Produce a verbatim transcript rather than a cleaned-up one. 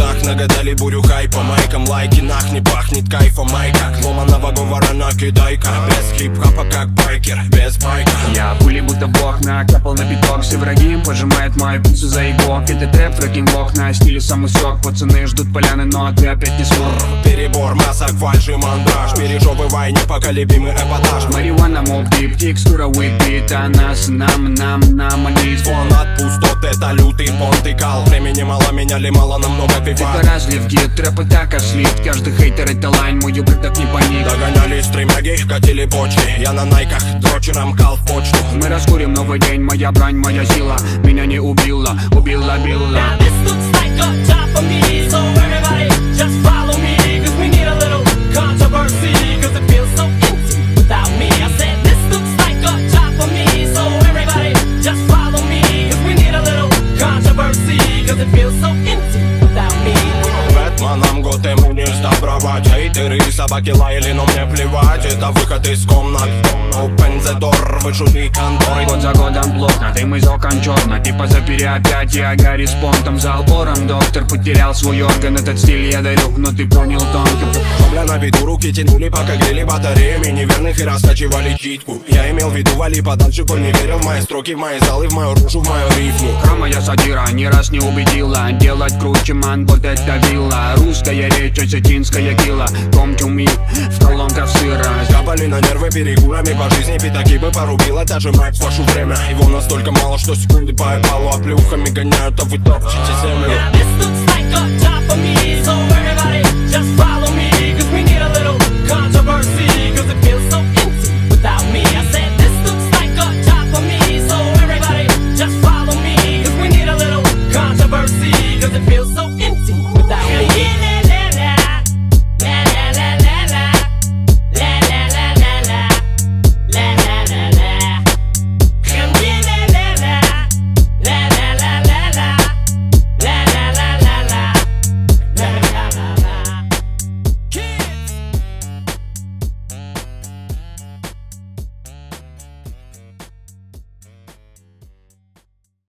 так нагадали бурю хайпа. Майком лайки, нах, не пахнет кайфом. Майка, ломаного говора накидай-ка. Без хип-хопа как байкер, без байка. Я пули будто бог, накапал на биток. Все враги пожимают мою пиццу за иглок. Это трэп, фрэкинг-лок, на стиле самый сок. Пацаны ждут поляны, но ты опять не смог. Перебор, масок, фальшь и мандраж. Пережевывай непоколебимый эпатаж. Марихуана, моб, дип, текстура, уипит. А нас, нам, нам, нам, они звон от пустот, это лютый понт и кал. Времени мало, меняли мало, намного пива. Это разливки, трэпы так ослит. Каждый хейтер это лайн, мой юбок так не паник. Догоняли стримяги, катили почки. Я на найках, дрочером кал в почту. Мы раскурим новый день, моя брань, моя сила. Меня не убила, убила, била. Бэтменом год ему не сдобровать. Хейтеры и собаки лаяли, но мне плевать. Это выход из комнат. Open the door, вышутый контор. Год за годом плотно, дым из окон черно. Типа запери опять, я Гарри с понтом. За албором доктор потерял свой орган. Этот стиль я дарю, но ты понял тонко. Бля, на виду руки тянули, пока грели батареями неверных и раскачивали читку. Я имел в виду, вали подальше, коль не верил в мои строки, в мои залы, в мою рушу, в мою рифму. Хромая сатира ни раз не убедила. Делать круче, ман, вот это вилла. Русская речь, осетинская кила. Come to me, в колонках сыра. Капали на нервы перекурами по жизни. Пятаки бы порубила, даже мать вашу время. Его настолько мало, что секунды по эпалу оплюхами гоняют, а вы топчете землю.